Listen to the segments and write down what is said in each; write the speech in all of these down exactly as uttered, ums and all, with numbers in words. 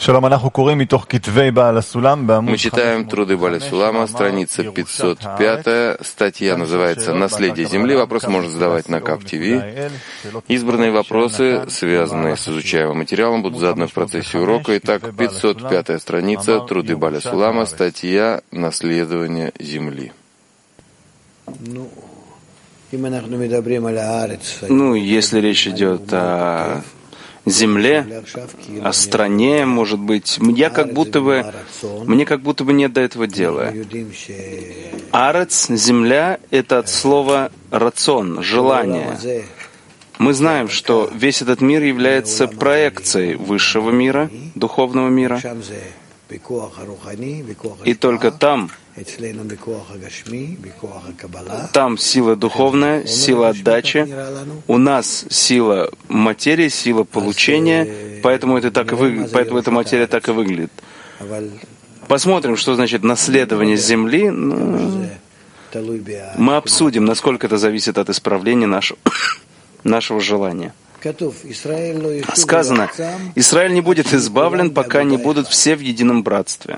Мы читаем труды Бааля Сулама, страница пятьсот пять, статья называется «Наследие Земли». Вопрос можно задавать на КАФ ТВ. Избранные вопросы, связанные с изучаемым материалом, будут заданы в процессе урока. Итак, пятьсот пятая страница, труды Бааля Сулама, статья «Наследование Земли». Ну, если речь идет о земле, о стране, может быть, я как будто бы, мне как будто бы нет до этого дела. Арец, земля, это от слова рацион, желание. Мы знаем, что весь этот мир является проекцией высшего мира, духовного мира, и только там, там сила духовная, сила отдачи, у нас сила материи, сила получения, поэтому, это так и вы, поэтому эта материя так и выглядит. Посмотрим, что значит наследование земли. Ну, мы обсудим, насколько это зависит от исправления нашего, нашего желания. Сказано, Израиль не будет избавлен, пока не будут все в едином братстве.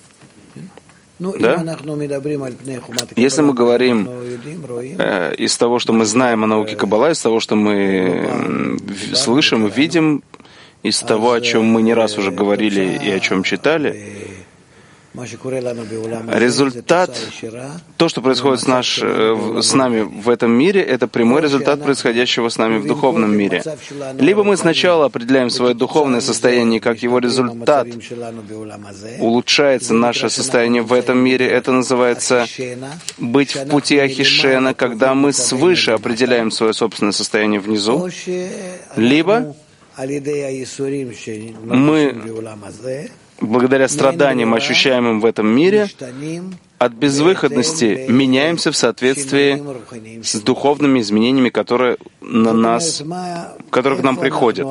Да? Если мы говорим э, из того, что мы знаем о науке Каббала, из того, что мы слышим и видим, из того, о чем мы не раз уже говорили и о чем читали, результат, то, что происходит с, наш, с нами в этом мире, это прямой результат происходящего с нами в духовном мире. Либо мы сначала определяем свое духовное состояние, как его результат улучшается наше состояние в этом мире, это называется быть в пути Ахишена, когда мы свыше определяем свое собственное состояние внизу, либо мы благодаря страданиям, ощущаемым в этом мире, от безвыходности меняемся в соответствии с духовными изменениями, которые на нас, которые к нам приходят.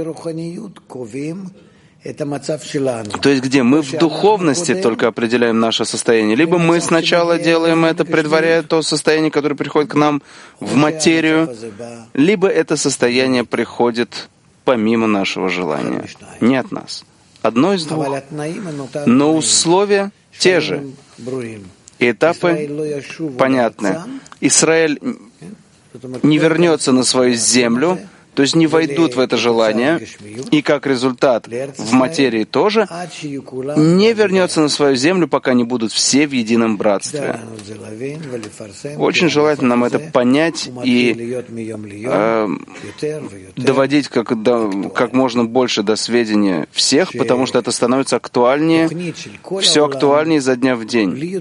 То есть, где мы в духовности только определяем наше состояние, либо мы сначала делаем это, предваряя то состояние, которое приходит к нам в материю, либо это состояние приходит помимо нашего желания, не от нас. Одно из двух. Но условия те же. И этапы понятны. Израиль не вернется на свою землю, то есть не войдут в это желание, и как результат в материи тоже, не вернется на свою землю, пока не будут все в едином братстве. Очень желательно нам это понять и э, доводить как, до, как можно больше до сведения всех, потому что это становится актуальнее, все актуальнее изо дня в день.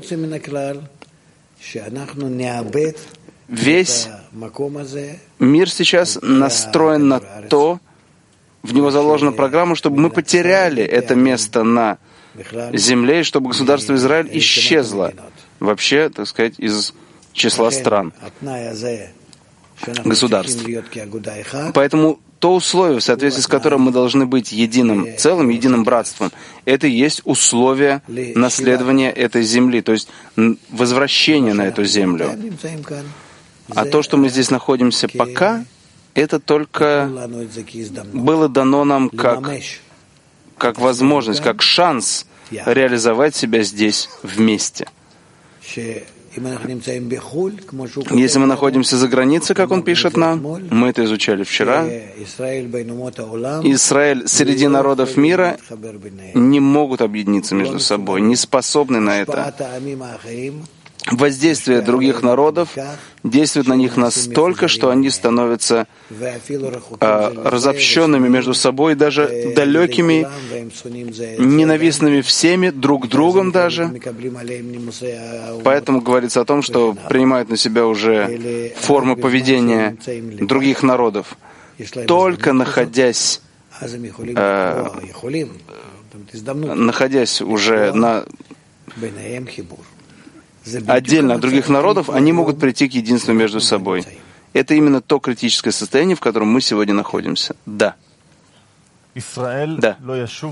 Весь мир сейчас настроен на то, в него заложена программа, чтобы мы потеряли это место на земле, и чтобы государство Израиль исчезло вообще, так сказать, из числа стран, государств. Поэтому то условие, в соответствии с которым мы должны быть единым целым, единым братством, это и есть условие наследования этой земли, то есть возвращения на эту землю. А то, что мы здесь находимся пока, это только было дано нам как, как возможность, как шанс реализовать себя здесь вместе. Если мы находимся за границей, как он пишет нам, мы это изучали вчера, Израиль среди народов мира не могут объединиться между собой, не способны на это. Воздействие других народов действует на них настолько, что они становятся э, разобщенными между собой, даже далекими, ненавистными всеми, друг другом даже. Поэтому говорится о том, что принимают на себя уже формы поведения других народов. Только находясь, э, находясь уже на отдельно от других народов, они могут прийти к единству между собой. Это именно то критическое состояние, в котором мы сегодня находимся. Да. Да.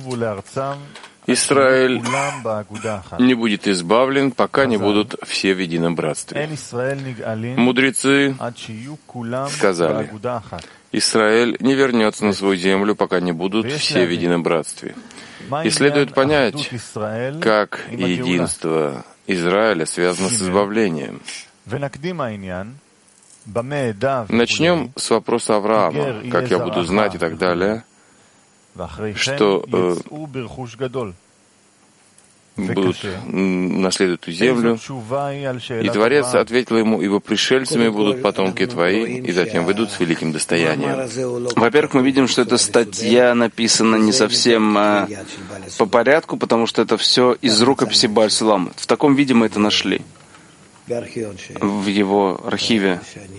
Израиль не будет избавлен, пока не будут все в едином братстве. Мудрецы сказали, Израиль не вернется на свою землю, пока не будут все в едином братстве. И следует понять, как единство Израиля связано с избавлением. Начнем с вопроса Авраама, как я буду знать и так далее, что э, будут наследовать эту землю. И Творец ответил ему: ибо пришельцами будут потомки твои, и затем выйдут с великим достоянием. Во-первых, мы видим, что эта статья написана не совсем а, по порядку, потому что это все из рукописи Бааль Сулама. В таком виде мы это нашли в его архиве,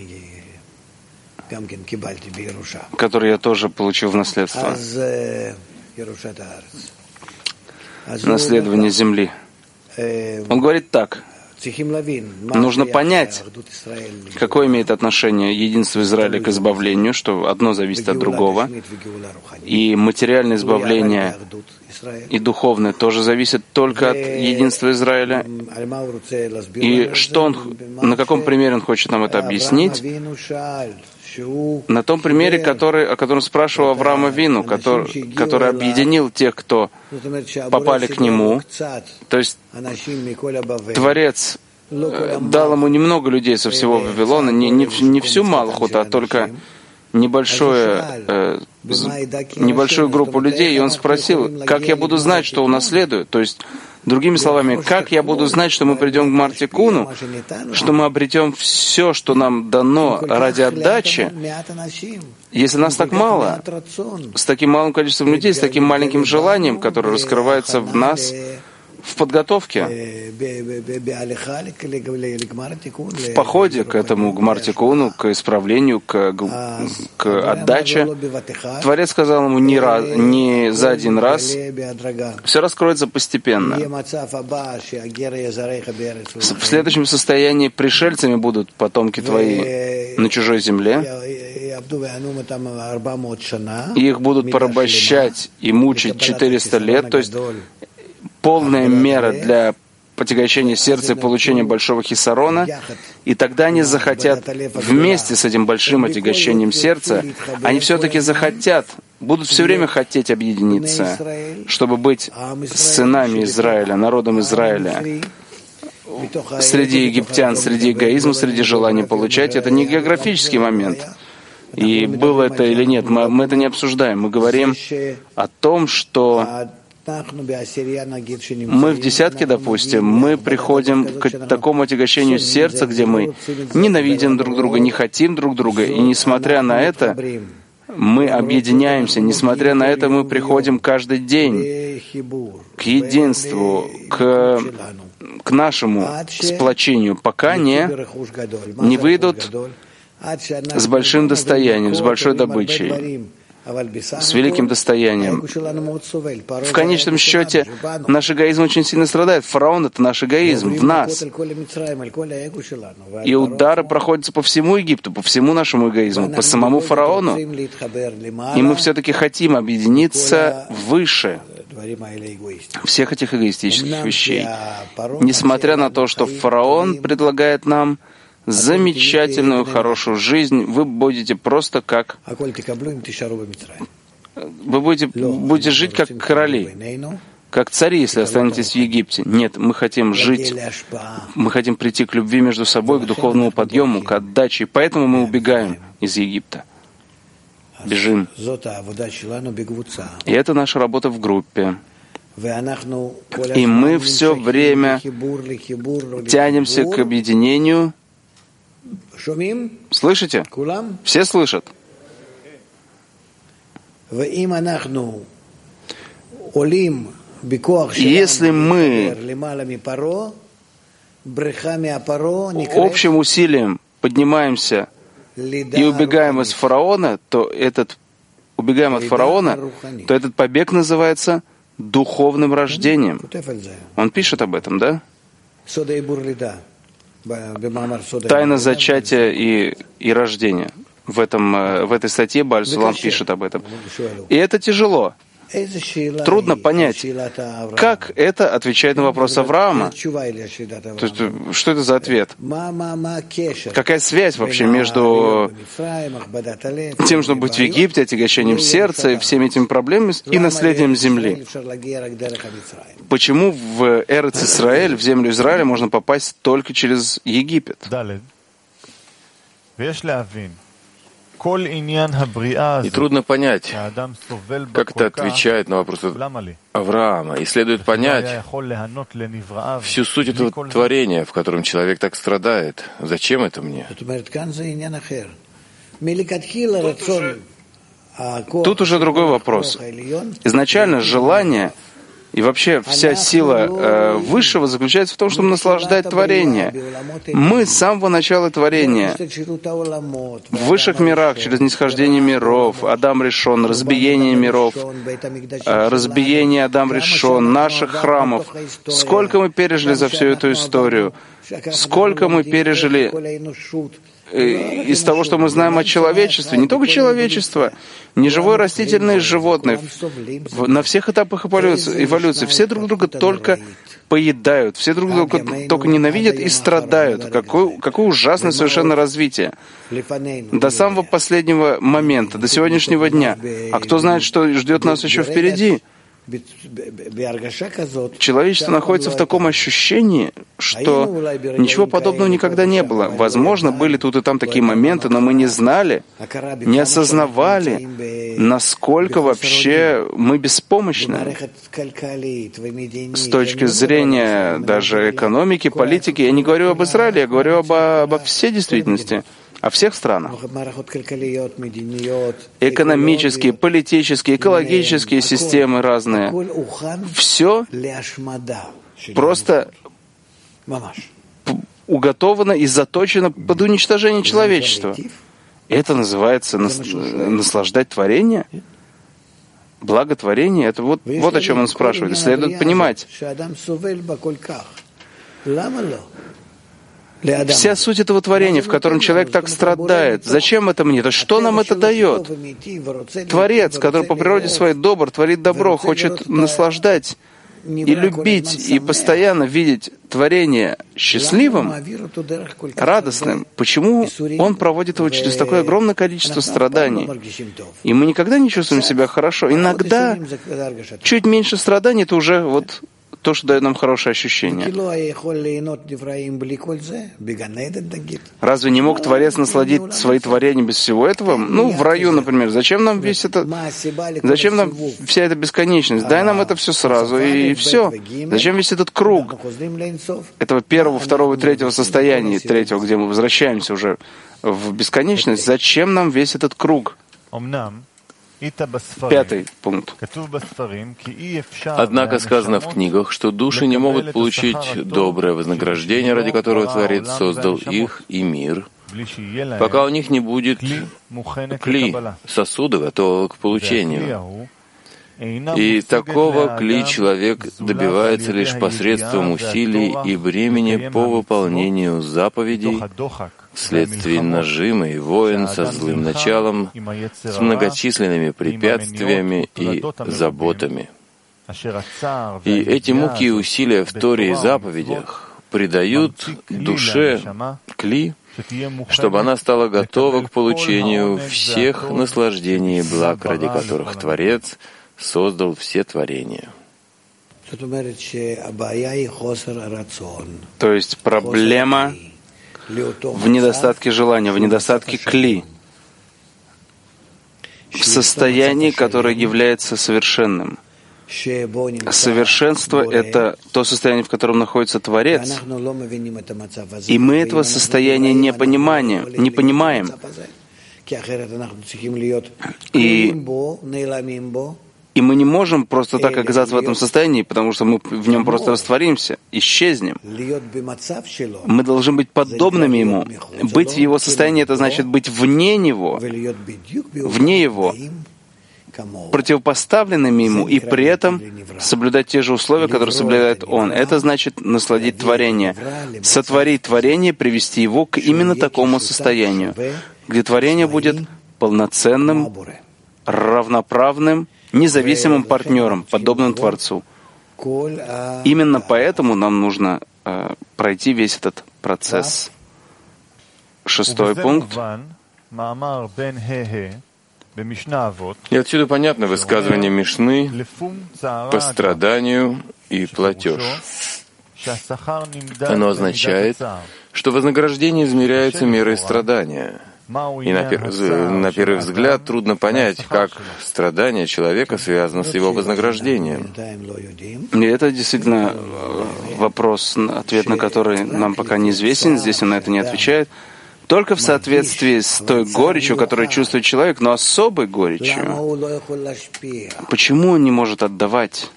который я тоже получил в наследство. Наследование земли. Он говорит так: нужно понять, какое имеет отношение единство Израиля к избавлению, что одно зависит от другого, и материальное избавление и духовное тоже зависит только от единства Израиля. И что он, на каком примере он хочет нам это объяснить? На том примере, который, о котором спрашивал Авраама Вину, который, который объединил тех, кто попали к нему. То есть Творец дал ему немного людей со всего Вавилона, не, не, не всю Малхут, а только небольшое, э, небольшую группу людей, и он спросил: как я буду знать, что унаследую? То есть, другими словами, как я буду знать, что мы придем к Мартикуну, что мы обретем все, что нам дано ради отдачи, если нас так мало, с таким малым количеством людей, с таким маленьким желанием, которое раскрывается в нас в подготовке, в походе к этому, к Мартикуну, к исправлению, к, к отдаче. Творец сказал ему не, раз, не за один раз, все раскроется постепенно. В следующем состоянии пришельцами будут потомки твои на чужой земле, и их будут порабощать и мучить четыреста лет, то есть полная мера для отягощения сердца и получения большого хисарона, и тогда они захотят вместе с этим большим отягощением сердца, они все-таки захотят, будут все время хотеть объединиться, чтобы быть сынами Израиля, народом Израиля. Среди египтян, среди эгоизма, среди желания получать, это не географический момент. И было это или нет, мы, мы это не обсуждаем. Мы говорим о том, что мы в десятке, допустим, мы приходим к такому отягощению сердца, где мы ненавидим друг друга, не хотим друг друга, и несмотря на это, мы объединяемся, несмотря на это, мы приходим каждый день к единству, к, к нашему сплочению, пока не, не выйдут с большим достоянием, с большой добычей, с великим достоянием. В конечном счете, наш эгоизм очень сильно страдает. Фараон — это наш эгоизм в нас. И удары проходятся по всему Египту, по всему нашему эгоизму, по самому фараону. И мы все-таки хотим объединиться выше всех этих эгоистических вещей. Несмотря на то, что фараон предлагает нам замечательную, хорошую жизнь, вы будете просто как... Вы будете, будете жить как короли, как цари, если останетесь в Египте. Нет, мы хотим жить, мы хотим прийти к любви между собой, к духовному подъему, к отдаче. Поэтому мы убегаем из Египта. Бежим. И это наша работа в группе. И мы все время тянемся к объединению. Слышите? Все слышат? Если мы общим усилием поднимаемся и убегаем из фараона, то этот убегаем от фараона, то этот побег называется духовным рождением. Он пишет об этом, да? Тайна зачатия и, и рождения. В, этом, в этой статье Бааль Сулам пишет об этом. И это тяжело. Трудно понять, как это отвечает на вопрос Авраама. То есть, что это за ответ? Какая связь вообще между тем, чтобы быть в Египте, отягощением сердца и всеми этими проблемами, и наследием земли? Почему в Эрец Исраэль, в землю Израиля, можно попасть только через Египет? И трудно понять, как это отвечает на вопрос Авраама. И следует понять всю суть этого творения, в котором человек так страдает. Зачем это мне? Тут уже другой вопрос. Изначально желание и вообще вся сила э, Высшего заключается в том, чтобы наслаждать творение. Мы с самого начала творения в высших мирах, через нисхождение миров, Адам решен, разбиение миров, э, разбиение Адам решен, наших храмов. Сколько мы пережили за всю эту историю? Сколько мы пережили из того, что мы знаем о человечестве, не только человечество, неживое растительное и животное, на всех этапах эволюции, эволюции, все друг друга только поедают, все друг друга только ненавидят и страдают. Какое, какое ужасное совершенно развитие. До самого последнего момента, до сегодняшнего дня. А кто знает, что ждет нас еще впереди? Человечество находится в таком ощущении, что ничего подобного никогда не было. Возможно, были тут и там такие моменты, но мы не знали, не осознавали, насколько вообще мы беспомощны. С точки зрения даже экономики, политики, я не говорю об Израиле, я говорю об, обо всей действительности. О всех странах. Экономические, политические, экологические системы разные. Все просто уготовано и заточено под уничтожение человечества. Это называется наслаждать творение? Благотворение? Это вот, вот о чем он спрашивает. И следует понимать. Вся суть этого творения, в котором человек так страдает, зачем это мне? То есть что нам это дает? Творец, который по природе своей добр, творит добро, хочет наслаждать и любить, и постоянно видеть творение счастливым, радостным. Почему он проводит его через такое огромное количество страданий? И мы никогда не чувствуем себя хорошо. Иногда чуть меньше страданий — это уже вот то, что дает нам хорошее ощущение. Разве не мог Творец насладить свои творения без всего этого? Ну, в раю, например. Зачем нам весь это? Зачем нам вся эта бесконечность? Дай нам это все сразу, и все. Зачем весь этот круг этого первого, второго и третьего состояния, третьего, где мы возвращаемся уже в бесконечность? Зачем нам весь этот круг? Пятый пункт. Однако сказано в книгах, что души не могут получить доброе вознаграждение, ради которого Творец создал их и мир, пока у них не будет кли, сосуда, готового к получению. И такого кли человек добивается лишь посредством усилий и бремени по выполнению заповедей, вследствие нажима и войн со злым началом, с многочисленными препятствиями и заботами. И эти муки и усилия в Торе и заповедях придают душе кли, чтобы она стала готова к получению всех наслаждений и благ, ради которых Творец создал все творения. То есть проблема в недостатке желания, в недостатке кли, в состоянии, которое является совершенным. Совершенство — это то состояние, в котором находится Творец, и мы этого состояния не понимаем, не понимаем. И И мы не можем просто так оказаться в этом состоянии, потому что мы в нем просто растворимся, исчезнем. Мы должны быть подобными ему. Быть в его состоянии — это значит быть вне него, вне его, противопоставленными ему, и при этом соблюдать те же условия, которые соблюдает он. Это значит насладить творение, сотворить творение, привести его к именно такому состоянию, где творение будет полноценным, равноправным, независимым партнером, подобным Творцу. Именно поэтому нам нужно э, пройти весь этот процесс. Шестой пункт. И отсюда понятно высказывание Мишны по страданию и платеж. Оно означает, что вознаграждение измеряется мерой страдания. И на первый, на первый взгляд трудно понять, как страдание человека связано с его вознаграждением. И это действительно вопрос, ответ на который нам пока неизвестен, здесь он на это не отвечает. Только в соответствии с той горечью, которую чувствует человек, но особой горечью. Почему он не может отдавать?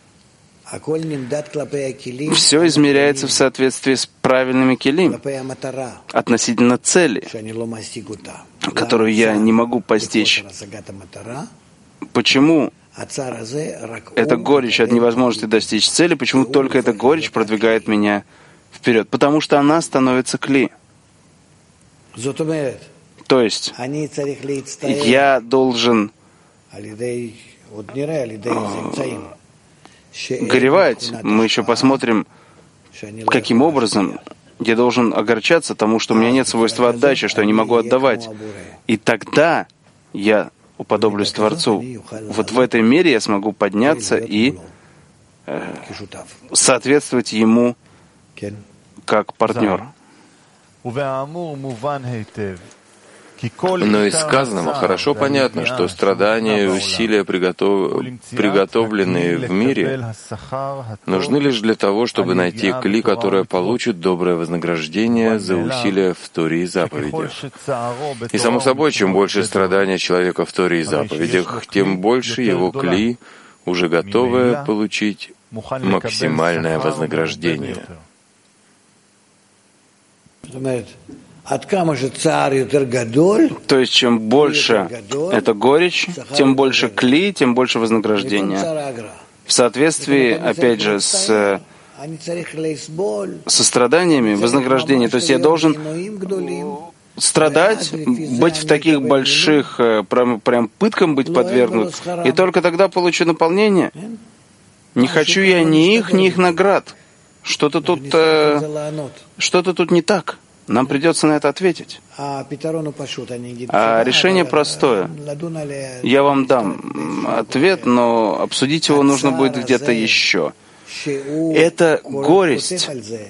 Все измеряется в соответствии с правильными келим относительно цели, которую я не могу постичь. Почему эта горечь от невозможности достичь цели, почему только эта горечь продвигает меня вперед? Потому что она становится кли. То есть я должен горевать. Мы еще посмотрим, каким образом я должен огорчаться тому, что у меня нет свойства отдачи, что я не могу отдавать. И тогда я уподоблюсь Творцу. Вот в этой мере я смогу подняться и э, соответствовать Ему как партнер. Но из сказанного хорошо понятно, что страдания и усилия, приготов... приготовленные в мире, нужны лишь для того, чтобы найти кли, которое получит доброе вознаграждение за усилия в Торе и заповедях. И само собой, чем больше страдания человека в Торе и заповедях, тем больше его кли, уже готовое получить максимальное вознаграждение. То есть, чем больше эта горечь, тем больше кли, тем больше вознаграждения. В соответствии, опять же, с состраданиями вознаграждения. То есть я должен страдать, быть в таких больших, прям, прям пыткам быть подвергнут, и только тогда получу наполнение. Не хочу я ни их, ни их наград. Что-то тут, э, что-то тут не так. Нам придется на это ответить. А решение простое. Я вам дам ответ, но обсудить его нужно будет где-то еще. Это горесть.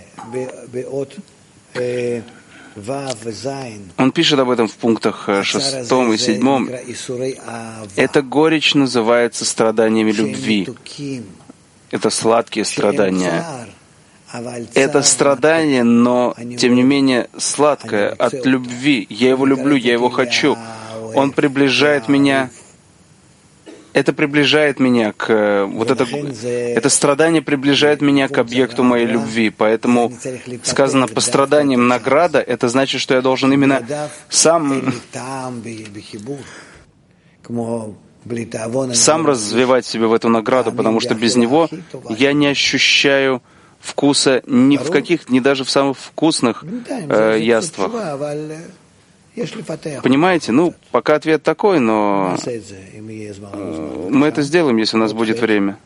Он пишет об этом в пунктах шестом и седьмом. Эта горечь называется страданиями любви. Это сладкие страдания. Это страдание, но, тем не менее, сладкое, от любви. Я его люблю, я его хочу. Он приближает меня. Это приближает меня к... Вот это, это страдание приближает меня к объекту моей любви. Поэтому сказано по страданиям награда, это значит, что я должен именно сам... сам развивать себя в эту награду, потому что без него я не ощущаю вкуса ни в каких, ни даже в самых вкусных э, яствах. Понимаете? Ну, пока ответ такой, но э, мы это сделаем, если у нас будет время.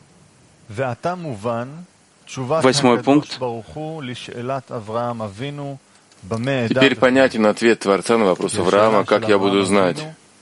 Восьмой пункт. Теперь понятен ответ Творца на вопрос Авраама, как я буду знать.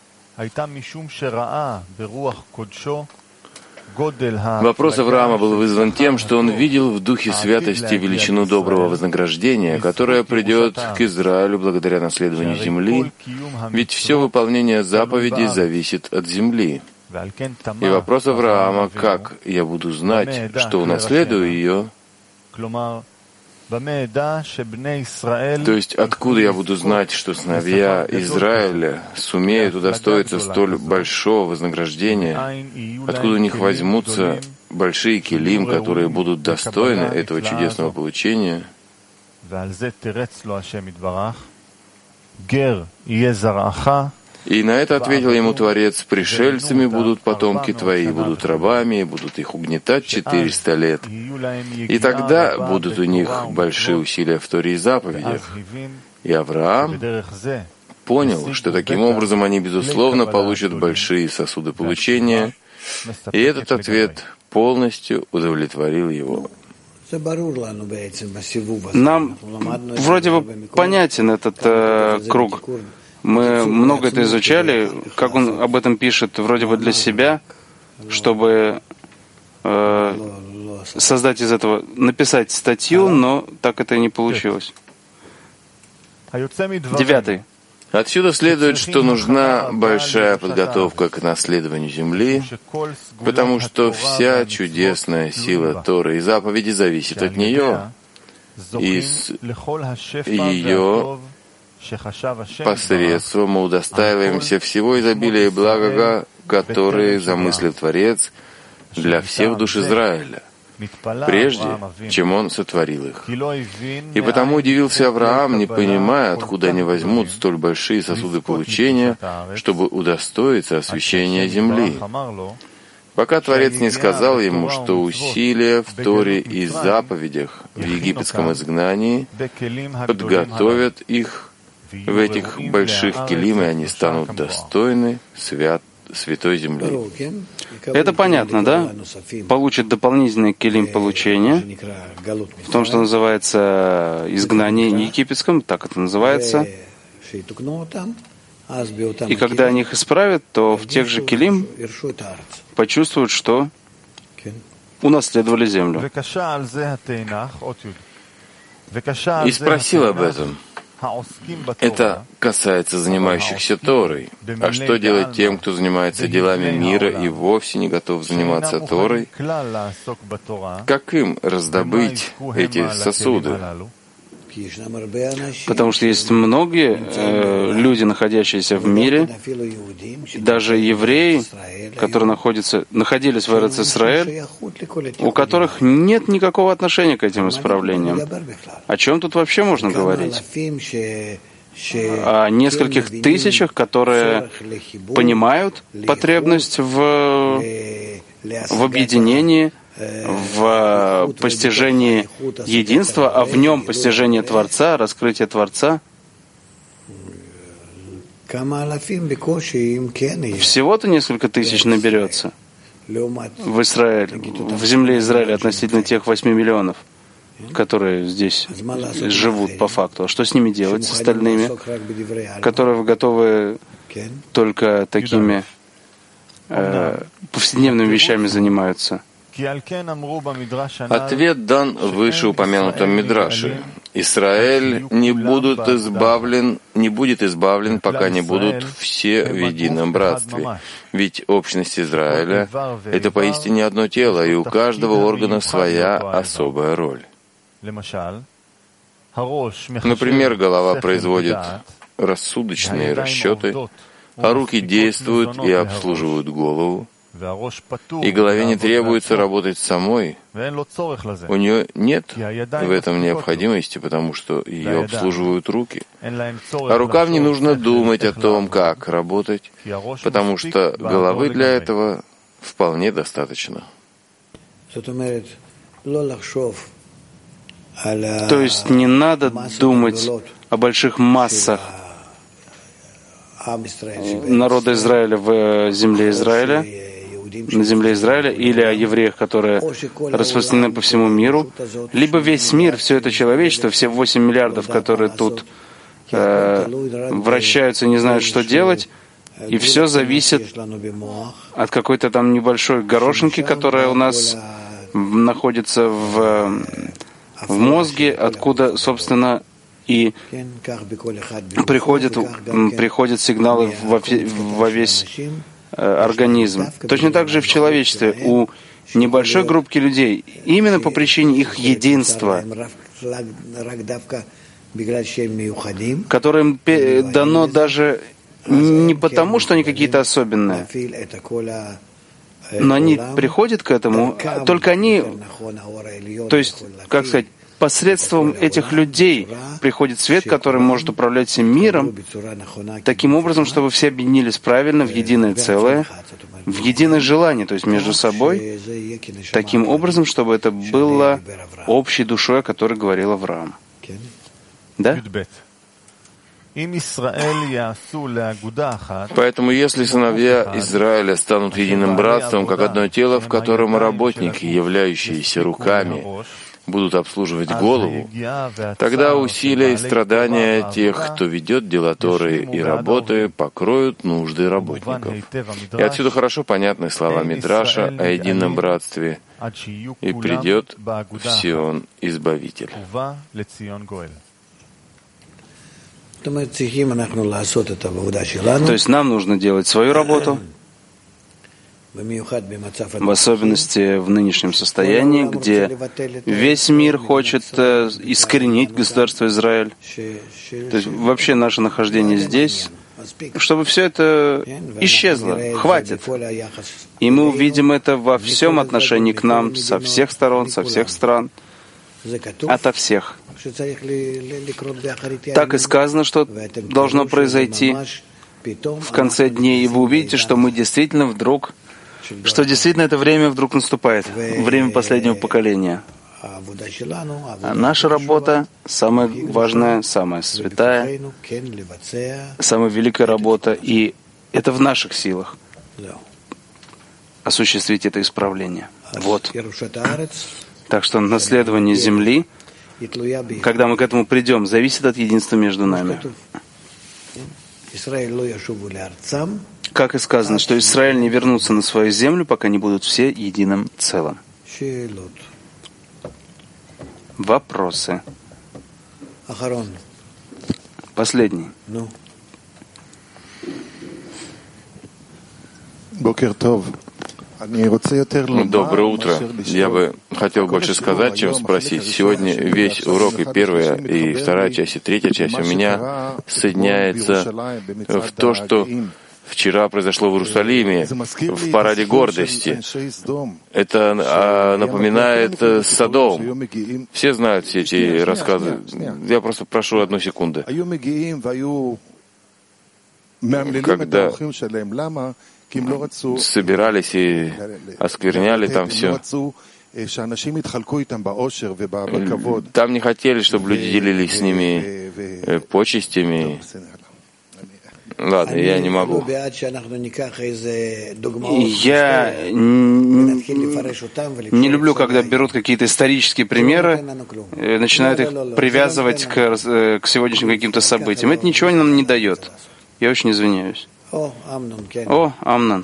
Вопрос Авраама был вызван тем, что он видел в Духе Святости величину доброго вознаграждения, которое придет к Израилю благодаря наследованию земли, ведь все выполнение заповедей зависит от земли. И вопрос Авраама, как я буду знать, что унаследую ее, то есть откуда я буду знать, что сыновья Израиля сумеют удостоиться столь большого вознаграждения, откуда у них возьмутся большие келим, которые будут достойны этого чудесного получения. И на это ответил ему Творец: «Пришельцами будут потомки твои, будут рабами, будут их угнетать четыреста лет. И тогда будут у них большие усилия в Торе и заповедях». И Авраам понял, что таким образом они, безусловно, получат большие сосуды получения, И этот ответ полностью удовлетворил его. Нам вроде бы понятен этот э, круг. Мы много это изучали, как он об этом пишет, вроде бы для себя, чтобы э, создать из этого, написать статью, но так это и не получилось. Девятый. Отсюда следует, что нужна большая подготовка к наследованию земли, потому что вся чудесная сила Торы и заповеди зависит от нее, и с ее посредством мы удостаиваемся всего изобилия и блага, которые замыслил Творец для всех душ Израиля, прежде чем он сотворил их. И потому удивился Авраам, не понимая, откуда они возьмут столь большие сосуды получения, чтобы удостоиться освящения земли. Пока Творец не сказал ему, что усилия в Торе и заповедях в египетском изгнании подготовят их в этих больших келим, и они станут достойны свят святой земли. Это понятно, да? Получит дополнительный келим получения в том, что называется изгнание египетском, так это называется. И когда они их исправят, то в тех же келим почувствуют, что унаследовали землю. И спросил об этом. Это касается занимающихся Торой. А что делать тем, кто занимается делами мира и вовсе не готов заниматься Торой? Как им раздобыть эти сосуды? Потому что есть многие э, люди, находящиеся в мире, даже евреи, которые находятся, находились в Эрец-Исраэль, у которых нет никакого отношения к этим исправлениям. О чем тут вообще можно говорить? О нескольких тысячах, которые понимают потребность в, в объединении, в постижении единства, а в нем постижение Творца, раскрытие Творца. Всего-то несколько тысяч наберется в Израиле, в земле Израиля относительно тех восьми миллионов, которые здесь живут по факту. А что с ними делать, с остальными, которые готовы только такими э, повседневными вещами занимаются? Ответ дан в вышеупомянутом Мидраше. Израиль не, будут избавлен, не будет избавлен, пока не будут все в едином братстве. Ведь общность Израиля — это поистине одно тело, и у каждого органа своя особая роль. Например, голова производит рассудочные расчеты, а руки действуют и обслуживают голову. И голове не требуется работать самой. У нее нет в этом необходимости, потому что ее обслуживают руки. А рукам не нужно думать о том, как работать, потому что головы для этого вполне достаточно. То есть не надо думать о больших массах народа Израиля в земле Израиля, на земле Израиля, или о евреях, которые распространены по всему миру, либо весь мир, все это человечество, все восемь миллиардов, которые тут э, вращаются и не знают, что делать, и все зависит от какой-то там небольшой горошинки, которая у нас находится в, в мозге, откуда, собственно, и приходят, приходят сигналы во, во весь организм. Точно так же и в человечестве. У небольшой группки людей, именно по причине их единства, которым дано даже не потому, что они какие-то особенные, но они приходят к этому, только они, то есть, как сказать, посредством этих людей приходит свет, который может управлять всем миром, таким образом, чтобы все объединились правильно в единое целое, в единое желание, то есть между собой, таким образом, чтобы это было общей душой, о которой говорил Авраам. Да? Поэтому, если сыновья Израиля станут единым братством, как одно тело, в котором работники, являющиеся руками, будут обслуживать голову, тогда усилия и страдания тех, кто ведет дела Торы и работы, покроют нужды работников. И отсюда хорошо понятны слова Мидраша о едином братстве, и придет в Сион Избавитель. То есть нам нужно делать свою работу, в особенности в нынешнем состоянии, где весь мир хочет искоренить государство Израиль. То есть вообще наше нахождение здесь, чтобы все это исчезло, хватит. И мы увидим это во всем отношении к нам, со всех сторон, со всех стран, ото всех. Так и сказано, что должно произойти в конце дней, и вы увидите, что мы действительно вдруг что действительно это время вдруг наступает, время последнего поколения. А наша работа самая важная, самая святая, самая великая работа, и это в наших силах осуществить это исправление. Вот. Так что наследование земли, когда мы к этому придем, зависит от единства между нами. Как и сказано, что Израиль не вернутся на свою землю, пока не будут все единым целым. Вопросы. Последний. Доброе утро. Я бы хотел больше сказать, чем спросить. Сегодня весь урок, и первая, и вторая часть, и третья часть у меня соединяется в то, что вчера произошло в Иерусалиме, в параде гордости. Это напоминает Содом. Все знают все эти рассказы. Я просто прошу одну секунду. Когда собирались и оскверняли там все, там не хотели, чтобы люди делились с ними почестями. Ладно, я не могу. Я не люблю, когда берут какие-то исторические примеры, начинают их привязывать к, к сегодняшним каким-то событиям. Это ничего нам не дает. Я очень извиняюсь. О, Амнон.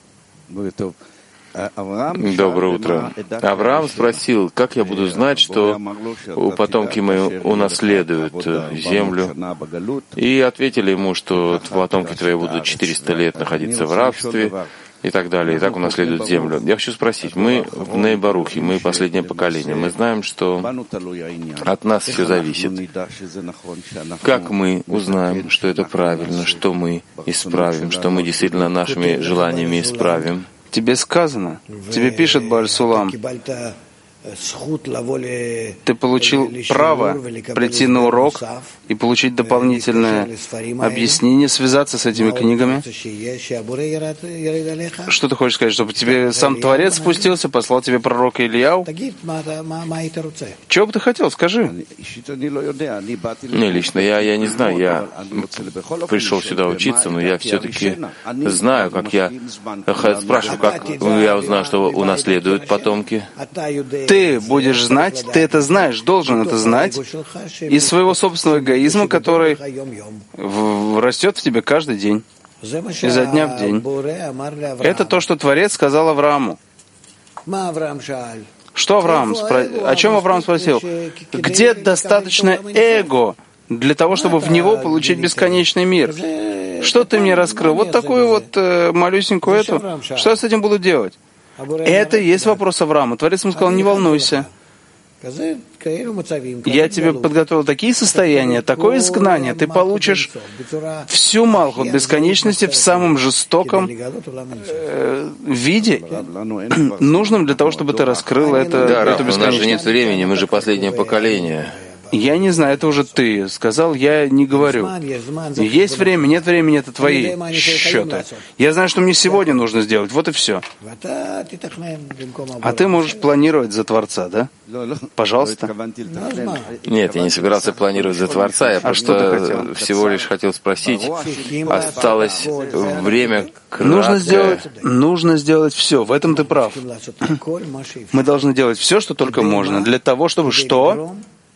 Доброе утро. Авраам спросил, как я буду знать, что у потомки мои унаследуют землю. И ответили ему, что потомки твои будут четыреста лет находиться в рабстве и так далее, и так унаследуют землю. Я хочу спросить, мы в Ней-Барухе, мы последнее поколение, мы знаем, что от нас все зависит. Как мы узнаем, что это правильно, что мы исправим, что мы действительно нашими желаниями исправим? Тебе сказано, тебе пишет Бааль Сулам, ты получил право прийти на урок и получить дополнительное объяснение, связаться с этими книгами. Что ты хочешь сказать, чтобы тебе сам Творец спустился, послал тебе пророка Ильяу? Чего бы ты хотел, скажи. Не, лично я, я не знаю, я пришел сюда учиться, но я все-таки знаю, как я спрашиваю, как я узнаю, что унаследуют потомки. Ты будешь знать, ты это знаешь, должен это знать, из своего собственного эгоизма, который в, растет в тебе каждый день, изо дня в день. Это то, что Творец сказал Аврааму. Что Авраам спросил? О чем Авраам спросил? Где достаточно эго для того, чтобы в него получить бесконечный мир? Что ты мне раскрыл? Вот такую вот э, малюсенькую эту. Что я с этим буду делать? Это и есть вопрос Авраама. Творец ему сказал, не волнуйся. Я тебе подготовил такие состояния, такое изгнание. Ты получишь всю Малхут бесконечности в самом жестоком э, виде, нужном для того, чтобы ты раскрыл это, да, эту бесконечность. У нас же нет времени, мы же последнее поколение. Я не знаю, это уже ты сказал, я не говорю. Есть время, нет времени, это твои счеты. Я знаю, что мне сегодня нужно сделать, вот и все. А ты можешь планировать за Творца, да? Пожалуйста. Нет, я не собирался планировать за Творца, я а просто всего лишь хотел спросить, осталось время краткое. Нужно сделать, нужно сделать все, в этом ты прав. Мы должны делать все, что только можно, для того, чтобы что?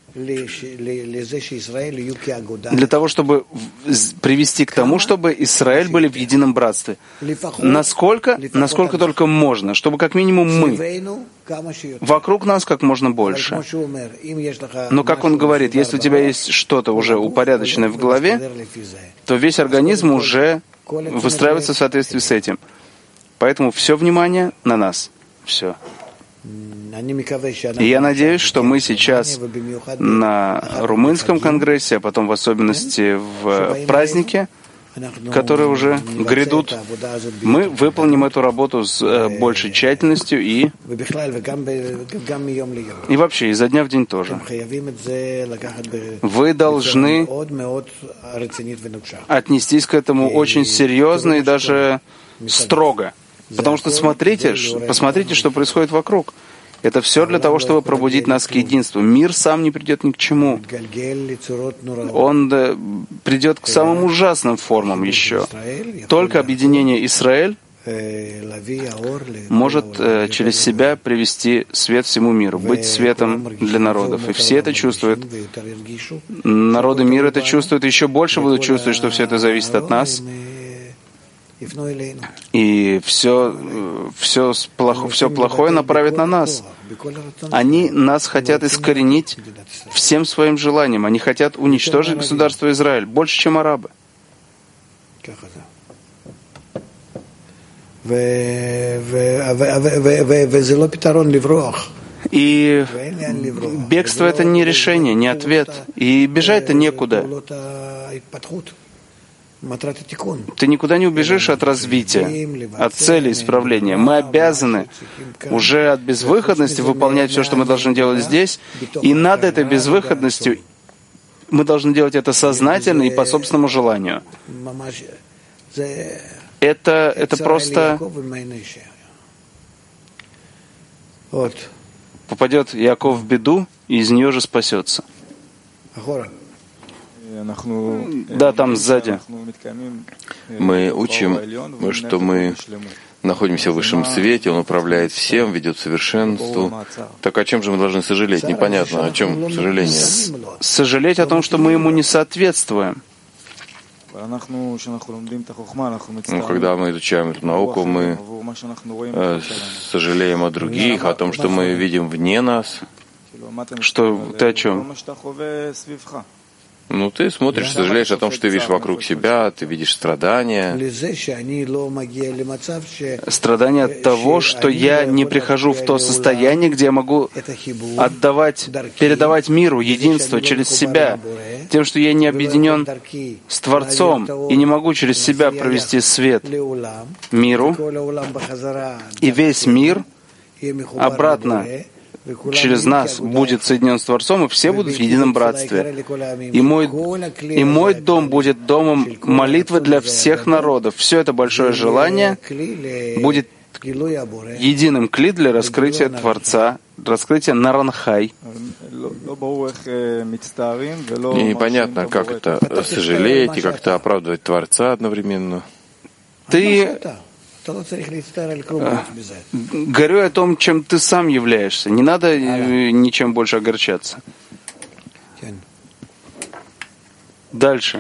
Для того, чтобы привести к тому, чтобы Израиль были в едином братстве. Насколько? Насколько только можно, чтобы как минимум мы. Вокруг нас как можно больше. Но, как он говорит, если у тебя есть что-то уже упорядоченное в голове, то весь организм уже выстраивается в соответствии с этим. Поэтому все внимание на нас. Все. И я надеюсь, что мы сейчас на румынском конгрессе, а потом в особенности в празднике, которые уже грядут, мы выполним эту работу с большей тщательностью и, и вообще изо дня в день тоже. Вы должны отнестись к этому очень серьезно и даже строго. Потому что смотрите, посмотрите, что происходит вокруг. Это все для того, чтобы пробудить нас к единству. Мир сам не придет ни к чему. Он да, придет к самым ужасным формам еще. Только объединение Израиль может э, через себя привести свет всему миру, быть светом для народов. И все это чувствуют. Народы мира это чувствуют, еще больше будут чувствовать, что все это зависит от нас. И все, все, плохо, все плохое направит на нас. Они нас хотят искоренить всем своим желанием. Они хотят уничтожить государство Израиль больше, чем арабы. И бегство — это не решение, не ответ. И бежать-то некуда. Ты никуда не убежишь от развития, от цели исправления. Мы обязаны уже от безвыходности выполнять все, что мы должны делать здесь, и над этой безвыходностью мы должны делать это сознательно и по собственному желанию. Это, это просто попадет Яков в беду, и из нее же спасется. Да, там сзади. Мы учим, что мы находимся в высшем свете, Он управляет всем, ведет к совершенству. Так о чем же мы должны сожалеть? Непонятно, о чем сожаление? Сожалеть о том, что мы Ему не соответствуем. Ну, когда мы изучаем эту науку, мы э, сожалеем о других, о том, что мы видим вне нас. Что ты о чем? Ну, ты смотришь, сожалеешь о том, что ты видишь вокруг себя, ты видишь страдания. Страдания от того, что я не прихожу в то состояние, где я могу отдавать, передавать миру единство через себя, тем, что я не объединен с Творцом и не могу через себя провести свет миру, и весь мир обратно через нас будет соединен с Творцом, и все будут в едином братстве. И мой, и мой дом будет домом молитвы для всех народов. Все это большое желание будет единым кли для раскрытия Творца, раскрытия Наранхай. И непонятно, как это сожалеть и как-то оправдывать Творца одновременно. Ты горюй о том, чем ты сам являешься. Не надо ничем больше огорчаться. Дальше.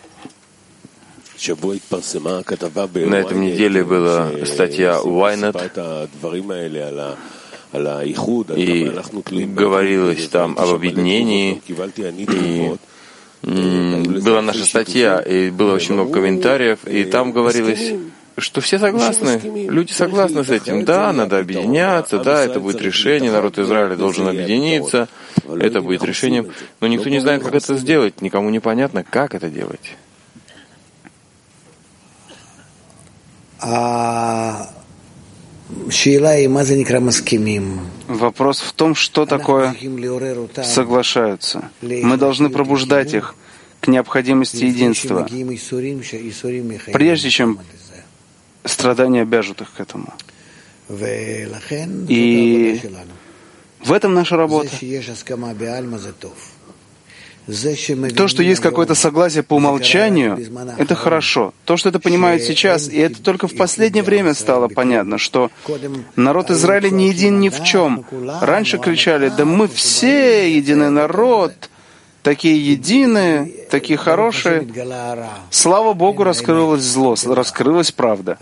На этой неделе была статья Уайнет, и говорилось там об объединении, и была наша статья, и было очень много комментариев, и там говорилось, что все согласны, люди согласны с этим. Да, надо объединяться, да, это будет решение, народ Израиля должен объединиться, это будет решением, но никто не знает, как это сделать, никому не понятно, как это делать. Вопрос в том, что такое соглашаются. Мы должны пробуждать их к необходимости единства, прежде чем страдания обяжут их к этому. И в этом наша работа. То, что есть какое-то согласие по умолчанию, это хорошо. То, что это понимают сейчас, и это только в последнее время стало понятно, что народ Израиля не един ни в чем. Раньше кричали: да мы все единый народ, такие единые, такие хорошие. Слава Богу, раскрылось зло, раскрылась правда.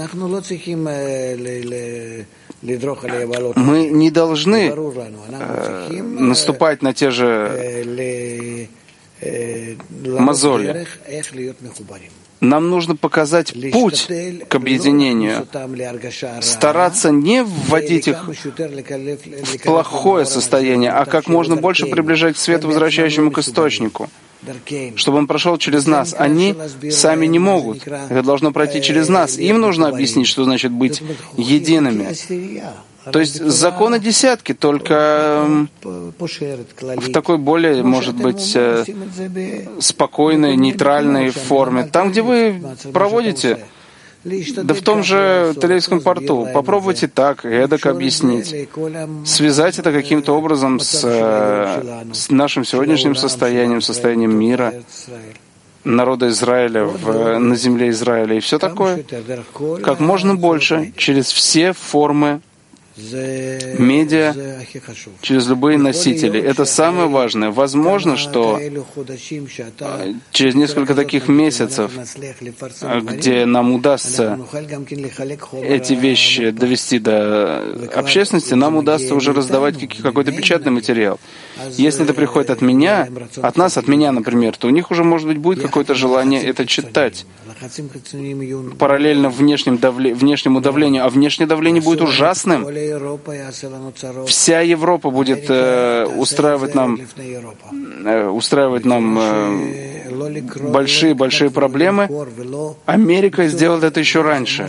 Мы не должны э, наступать на те же мозоли. Нам нужно показать путь к объединению, стараться не вводить их в плохое состояние, а как можно больше приближать к свету, возвращающему к источнику, чтобы он прошел через нас. Они сами не могут. Это должно пройти через нас. Им нужно объяснить, что значит быть едиными. То есть законы десятки, только в такой более, может быть, спокойной, нейтральной форме. Там, где вы проводите, да в том же Тель-Авивском порту, попробуйте так, эдак объяснить. Связать это каким-то образом с, с нашим сегодняшним состоянием, состоянием мира, народа Израиля в, на земле Израиля и все такое. Как можно больше, через все формы медиа, через любые носители. Это самое важное. Возможно, что через несколько таких месяцев, где нам удастся эти вещи довести до общественности, нам удастся уже раздавать какой-то печатный материал. Если это приходит от меня, от нас, от меня, например, то у них уже, может быть, будет какое-то желание это читать. Параллельно внешним давле... внешнему давлению, а внешнее давление будет ужасным. Вся Европа будет э, устраивать нам, э, устраивать нам большие-большие э, проблемы. Америка сделает это еще раньше.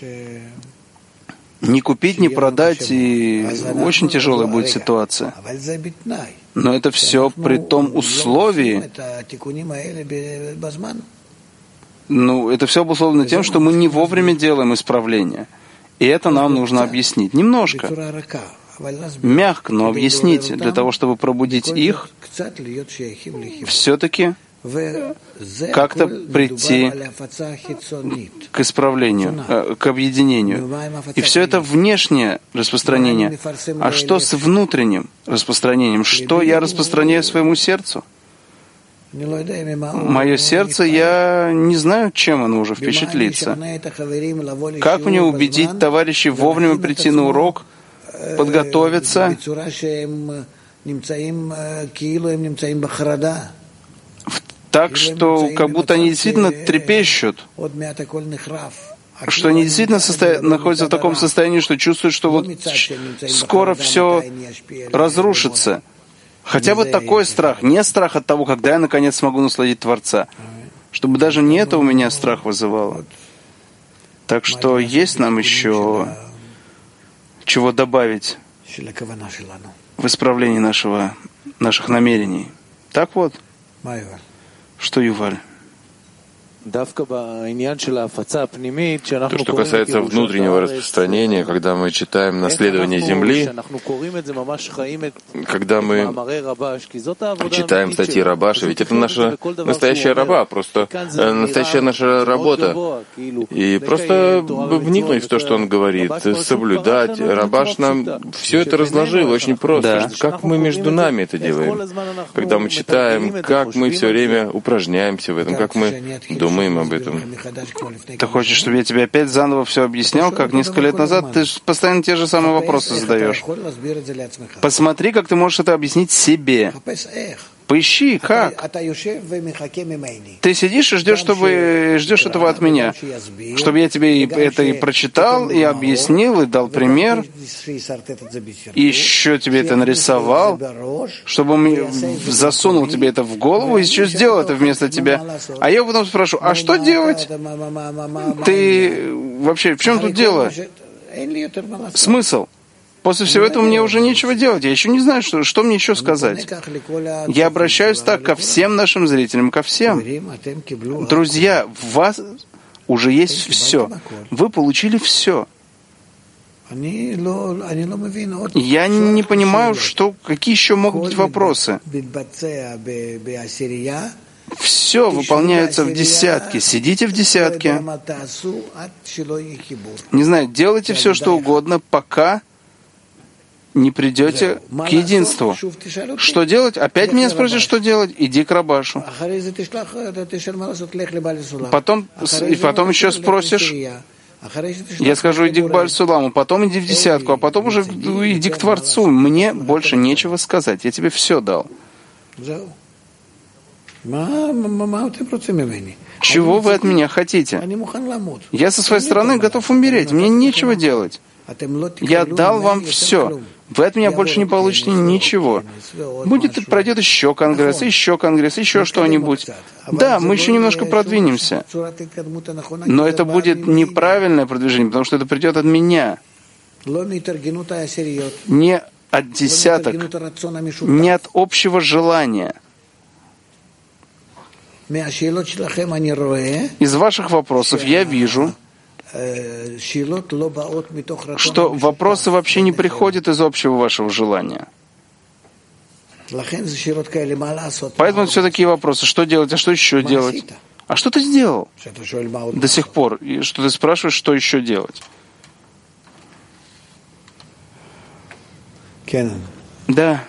Не купить, не продать, и очень тяжелая будет ситуация. Но это все при том условии. Ну, это все обусловлено тем, что мы не вовремя делаем исправления. И это нам нужно объяснить. Немножко. Мягко, но объяснить, для того, чтобы пробудить их, все-таки как-то прийти к исправлению, к объединению. И все это внешнее распространение. А что с внутренним распространением? Что я распространяю своему сердцу? Мое сердце, я не знаю, чем оно уже впечатлится. Как мне убедить товарищей вовремя прийти на урок, подготовиться, так, что как будто они действительно трепещут, что они действительно состо... находятся в таком состоянии, что чувствуют, что вот скоро все разрушится. Хотя бы такой страх, не страх от того, когда я наконец смогу насладить Творца, чтобы даже не это у меня страх вызывало. Так что есть нам еще чего добавить в исправлении нашего, наших намерений. Так вот, что, Юваль? То, что касается внутреннего распространения, когда мы читаем «Наследование земли», когда мы читаем статьи Рабаша, ведь это наша настоящая раба, просто настоящая наша работа. И просто вникнуть в то, что он говорит, соблюдать. Рабаш нам все это разложил очень просто. Да. Как мы между нами это делаем? Когда мы читаем, как мы все время упражняемся в этом, как мы думаем об этом. Ты хочешь, чтобы я тебе опять заново все объяснял, как несколько лет назад? Ты постоянно те же самые вопросы задаешь. Посмотри, как ты можешь это объяснить себе. Поищи, как. Ты сидишь и ждешь, чтобы ждешь этого от меня, чтобы я тебе это и прочитал, и объяснил, и дал пример, и еще тебе это нарисовал, чтобы он засунул тебе это в голову, и еще сделал это вместо тебя. А я потом спрошу, а что делать? Ты вообще, в чем тут дело? Смысл? После всего этого мне уже нечего делать. Я еще не знаю, что, что мне еще сказать. Я обращаюсь так ко всем нашим зрителям, ко всем. Друзья, в вас уже есть все. Вы получили все. Я не понимаю, что, какие еще могут быть вопросы. Все выполняется в десятке. Сидите в десятке. Не знаю, делайте все, что угодно, пока не придете к единству. Что делать? Опять меня спросят, что делать? Иди к Рабашу. Потом, и потом еще спросишь, я скажу, иди к Бааль-Суламу, потом иди в десятку, а потом уже иди к Творцу. Мне больше нечего сказать. Я тебе все дал. Чего вы от меня хотите? Я со своей стороны готов умереть. Мне нечего делать. Я дал вам все. Вы от меня больше не получите ничего. Будет, пройдет еще конгресс, еще конгресс, еще что-нибудь. Да, мы еще немножко продвинемся. Но это будет неправильное продвижение, потому что это придет от меня. Не от десяток, не от общего желания. Из ваших вопросов я вижу, что вопросы вообще не приходят из общего вашего желания. Поэтому все такие вопросы. Что делать, а что еще делать? А что ты сделал до сих пор? И что ты спрашиваешь, что еще делать? Да.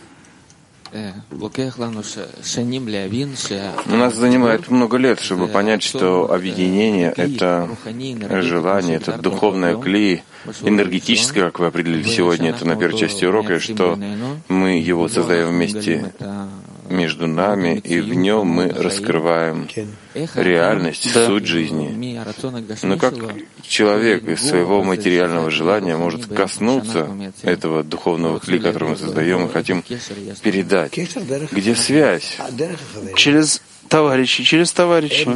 Нас занимает много лет, чтобы понять, что объединение — это желание, это духовное кли, энергетическое, как вы определили сегодня, это на первой части урока, и что мы его создаем вместе между нами, и в нем мы раскрываем реальность, суть жизни. Но как человек из своего материального желания может коснуться этого духовного кли, который мы создаем, и хотим передать? Где связь? Через товарищи, через товарищи.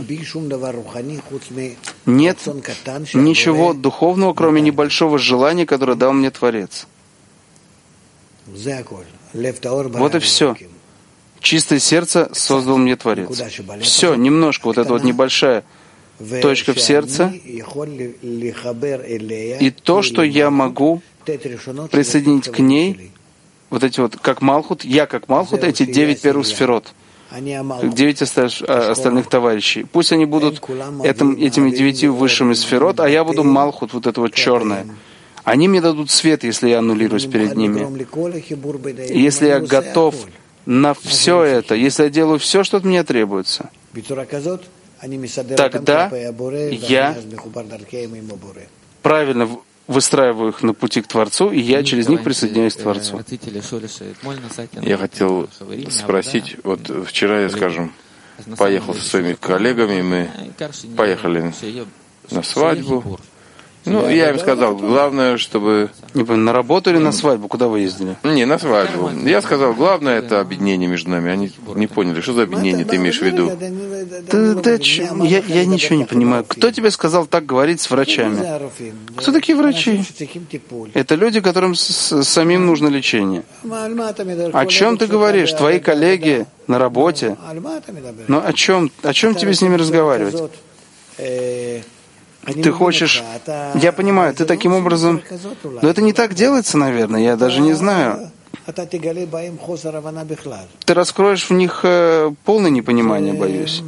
Нет ничего духовного, кроме небольшого желания, которое дал мне Творец. Вот и все. Чистое сердце создал мне Творец. Все, немножко, вот эта вот небольшая точка в сердце, и то, что я могу присоединить к ней, вот эти вот, как Малхут, я как Малхут, эти девять первых сферот, девять остальных товарищей. Пусть они будут этим, этими девятью высшими сферот, а я буду Малхут, вот это вот черное. Они мне дадут свет, если я аннулируюсь перед ними. Если я готов на все это, если я делаю все, что от меня требуется, тогда я правильно выстраиваю их на пути к Творцу, и я через них присоединяюсь к Творцу. Я хотел спросить, вот вчера я, скажем, поехал со своими коллегами, мы поехали на свадьбу. Ну, я им сказал, главное, чтобы... Не помню, на работу или на свадьбу? Куда вы ездили? Не, на свадьбу. Я сказал, главное — это объединение между нами. Они не поняли, что за объединение ты имеешь в виду. Ты, ты, я, я ничего не понимаю. Кто тебе сказал так говорить с врачами? Кто такие врачи? Это люди, которым с, самим нужно лечение. О чем ты говоришь? Твои коллеги на работе? Но о чем, о чем тебе с ними разговаривать? Ты хочешь... Я понимаю, ты таким образом... Но это не так делается, наверное, я даже не знаю. Ты раскроешь в них полное непонимание, боюсь.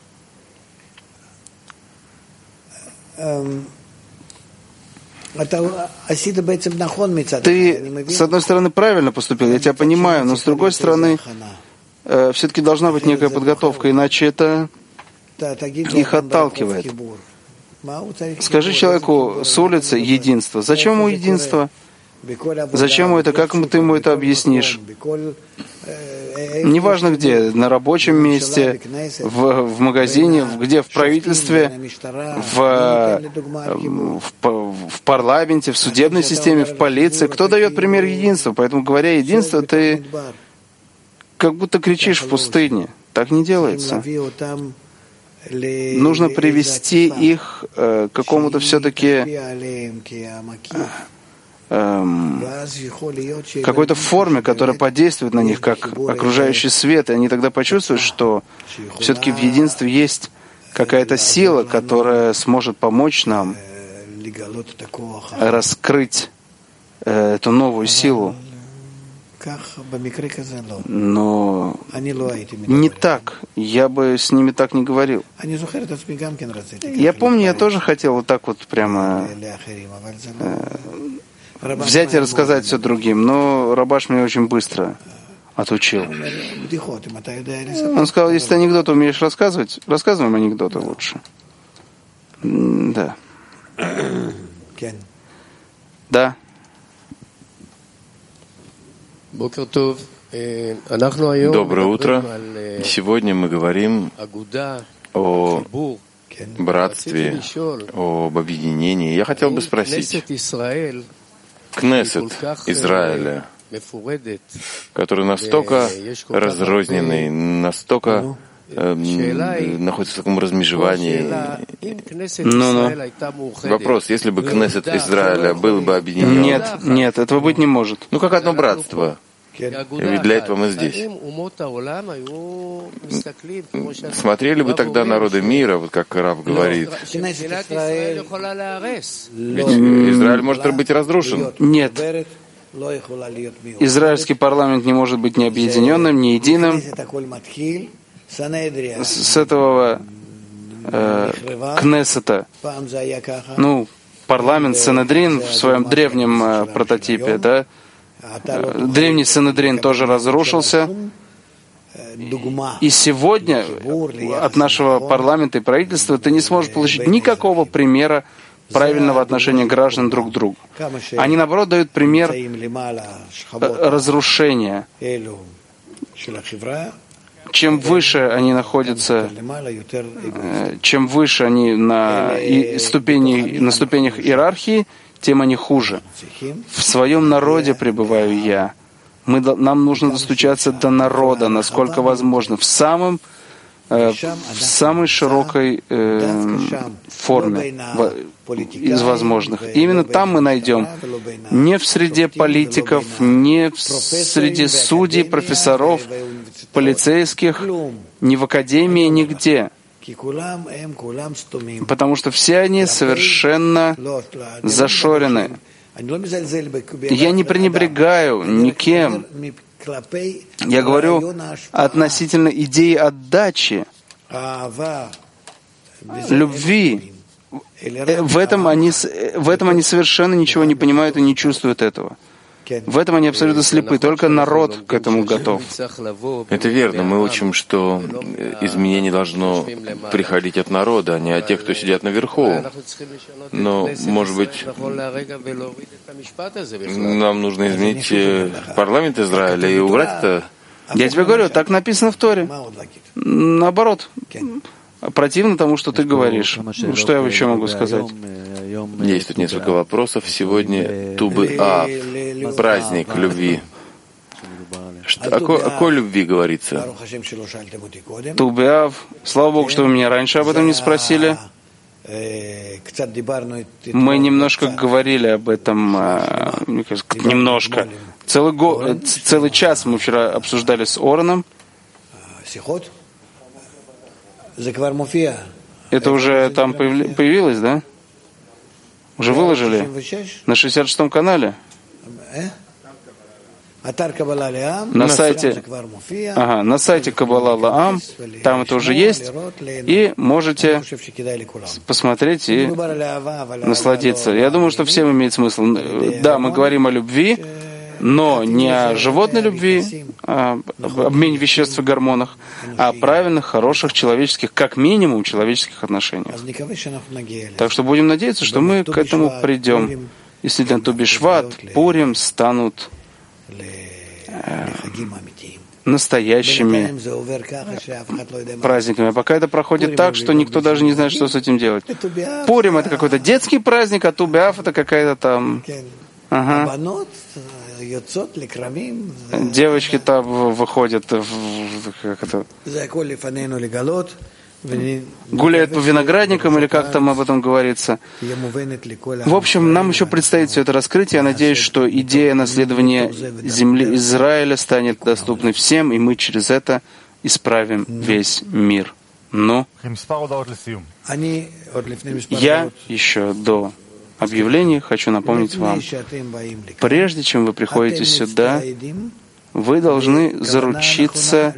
Ты, с одной стороны, правильно поступил, я тебя понимаю, но с другой стороны, все-таки должна быть некая подготовка, иначе это их отталкивает. Скажи человеку с улицы единство. Зачем ему единство? Зачем ему это? Как ты ему это объяснишь? Неважно где, на рабочем месте, в, в магазине, где, в правительстве, в, в, в парламенте, в судебной системе, в полиции. Кто дает пример единства? Поэтому, говоря единство, ты как будто кричишь в пустыне. Так не делается. нужно привести их э, к какому-то все-таки эм, какой-то форме, которая подействует на них, как окружающий свет, и они тогда почувствуют, что все-таки в единстве есть какая-то сила, которая сможет помочь нам раскрыть э, эту новую силу. Но не так. Я бы с ними так не говорил. Я помню, я тоже хотел вот так вот прямо э, взять и рассказать все другим, но Рабаш меня очень быстро отучил. Он сказал, если ты анекдоты умеешь рассказывать, рассказываем анекдоты лучше. Да. Да. Доброе утро. Сегодня мы говорим о братстве, об объединении. Я хотел бы спросить, Кнессет Израиля, который настолько разрозненный, настолько э, находится в таком размежевании. Ну-ну. Вопрос, если бы Кнессет Израиля был бы объединен... Нет, нет, этого быть не может. Ну, как одно братство. Ведь для этого мы здесь. Смотрели бы тогда народы мира, вот как Рав говорит. Ведь Израиль может быть разрушен. Нет. Израильский парламент не может быть ни объединенным, ни единым. С этого э, Кнессета, ну, парламент Санедрин в своем древнем э, прототипе, да, древний Санедрин тоже разрушился. И сегодня от нашего парламента и правительства ты не сможешь получить никакого примера правильного отношения граждан друг к другу. Они, наоборот, дают пример разрушения. Чем выше они находятся, чем выше они на, и ступени, на ступенях иерархии, тем они хуже. В своем народе пребываю я. Мы, нам нужно достучаться до народа, насколько возможно, в самом в самой широкой э, форме из возможных. И именно там мы найдем не в среде политиков, не в среди судей, профессоров, полицейских, не в академии, нигде. Потому что все они совершенно зашорены. Я не пренебрегаю никем. Я говорю относительно идеи отдачи, любви. В этом они, в этом они совершенно ничего не понимают и не чувствуют этого. В этом они абсолютно слепы, только народ к этому готов. Это верно. Мы учим, что изменение должно приходить от народа, а не от тех, кто сидят наверху. Но, может быть, нам нужно изменить парламент Израиля и убрать это? Я тебе говорю, так написано в Торе. Наоборот. Противно тому, что ты говоришь. Что я еще могу сказать? Есть тут несколько вопросов. Сегодня Ту-Б'Ав, праздник любви. Что, о, ко, о какой любви говорится? Ту-Б'Ав. Слава Богу, что вы меня раньше об этом не спросили. Мы немножко говорили об этом, мне кажется, немножко. Целый, го, целый час мы вчера обсуждали с Ороном. Это уже там появилось, да? Уже выложили? На шестьдесят шестом канале? На сайте, ага, на сайте Каббала Лаам, там это уже есть, и можете посмотреть и насладиться. Я думаю, что всем имеет смысл. Да, мы говорим о любви, но не о животной любви, о обмене веществ и гормонах, а о правильных, хороших, человеческих, как минимум, человеческих отношениях. Так что будем надеяться, что мы к этому придем. Действительно, Ту-Б'Шват, Пурим станут э, настоящими праздниками. А пока это проходит так, что никто даже не знает, что с этим делать. Пурим — это какой-то детский праздник, а Ту-Б'Ав — это какая-то там... Ага. Девочки там выходят в... Как это? гуляют по виноградникам, или как там об этом говорится. В общем, нам еще предстоит все это раскрыть. Я надеюсь, что идея наследования земли Израиля станет доступной всем, и мы через это исправим весь мир. Но я еще до объявлений хочу напомнить вам, прежде чем вы приходите сюда, вы должны заручиться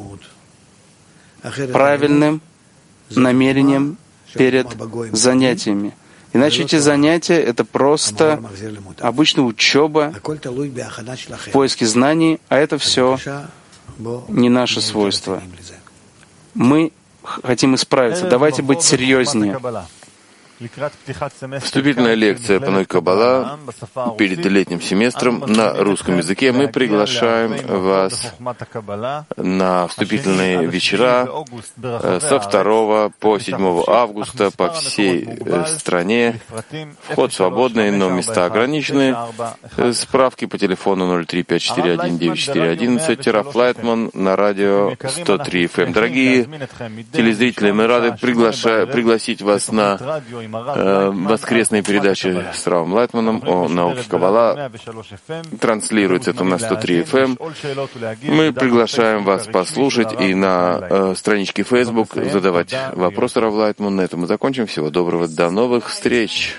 правильным намерением перед занятиями. Иначе эти занятия — это просто обычная учеба в поиске знаний, а это все не наше свойство. Мы хотим исправиться. Давайте быть серьезнее. Вступительная лекция по науке Каббала перед летним семестром на русском языке. Мы приглашаем вас на вступительные вечера со второго по седьмого августа по всей стране. Вход свободный, но места ограничены. Справки по телефону ноль три пять четыре один девять четыре одиннадцать. Раф Лайтман на радио сто три эф эм. Дорогие телезрители, мы рады приглаша... пригласить вас на воскресные передачи с Равом Лайтманом о науке Каббала. Транслируется это на сто три эф эм. Мы приглашаем вас послушать и на э, страничке Facebook задавать вопросы Раву Лайтману. На этом мы закончим. Всего доброго. До новых встреч.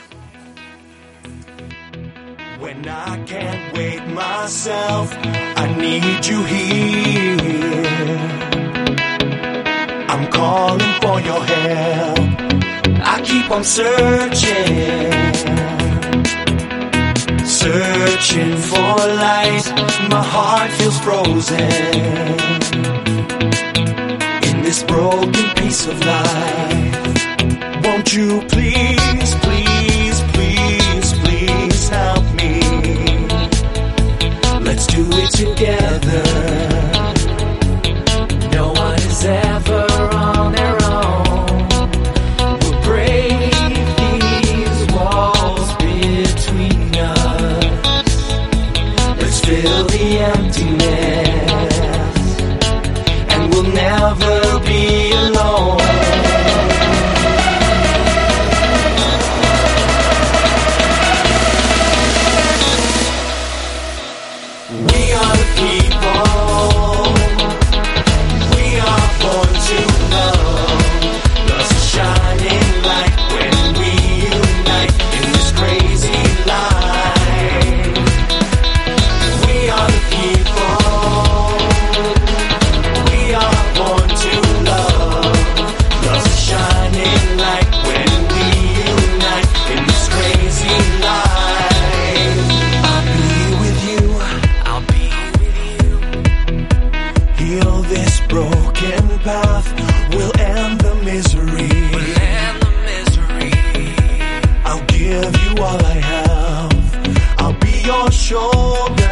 I keep on searching, searching for light. My heart feels frozen in this broken piece of life. Won't you please, please, please, please help me? Let's do it together. No one is ever on their own. Fill the emptiness, and we'll never be alone. We are the people, we are born to love. Love's a shining light when we unite in this crazy life. Shoulder.